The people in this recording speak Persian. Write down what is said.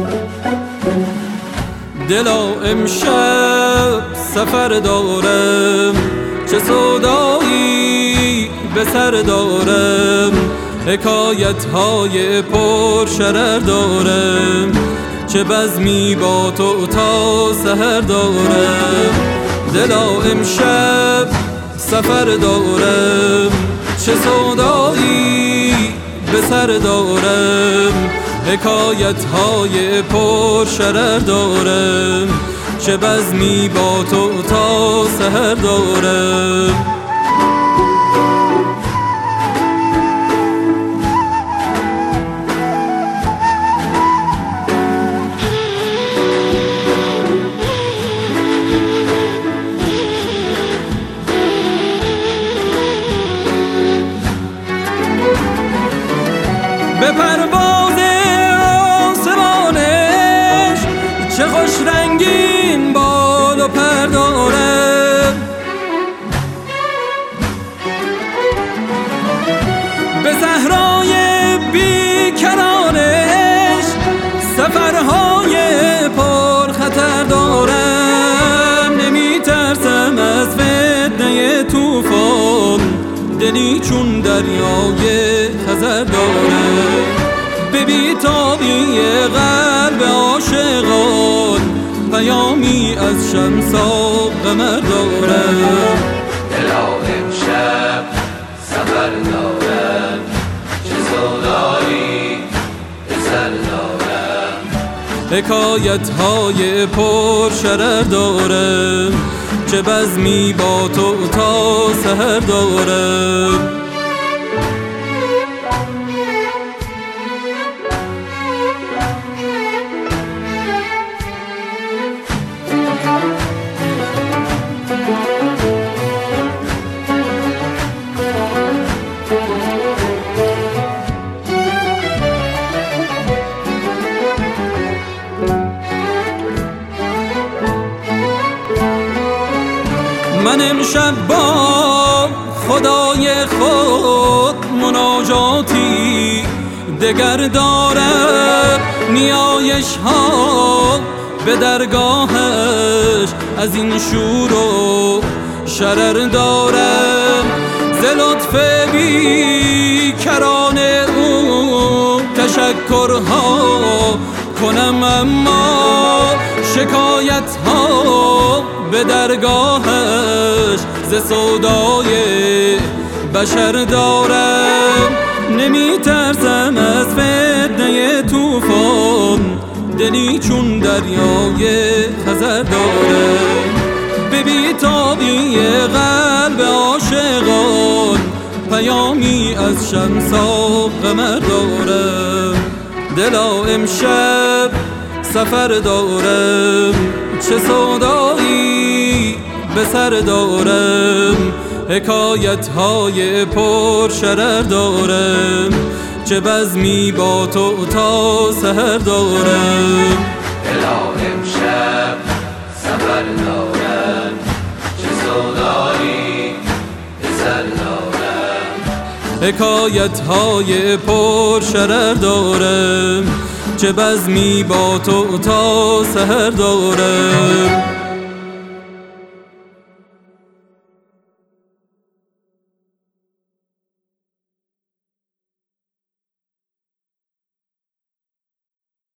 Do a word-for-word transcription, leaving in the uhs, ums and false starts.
دلا امشب سفر دارم، چه سودایی به سر دارم، حکایت های پر شرر دارم، چه بزمی با تو تا سحر دارم. دلا امشب سفر دارم، چه سودایی به سر دارم، حکایت های پر شرر دارم، چه بزمی با تو تا سحر دارم. به پرواز آسمانش چه خوش رنگین بال و پر دارد، به صحرای بیکرانش سفرهای پر خطر دارم. نمی ترسم از فتنه طوفان، دلی چون دریای خزر دارم، به بی‌تابی قلب عاشقان پیامی از شمس و قمر دارم. دلا امشب سفر دارم، چه سودایی به سر دارم، حکایت های پر شرر دارم، چه بزمی با تو تا سحر دارم. من امشب با خدای خود مناجاتی دگر دارم، نیایش ها به درگاهش از این شور و شرر دارم. ز لطف بیکران او تشکرها کنم، اما شکایت ها به درگاهش ز سودای بشر دارم. نمی ترسم از فتنه طوفان، دلی چون دریای خزر دارم، به بی‌تابی قلب عاشقان پیامی از شمس و قمر دارم. دلا امشب سفر دارم، چه سودایی به سر دارم، حکایت های پر شرر دارم، چه بزمی با تو تا سحر دارم. دلا امشب سفر دارم، چه سودایی به سر دارم، حکایت های پر شرر دارم، چه بزمی با تو تا سحر دارم.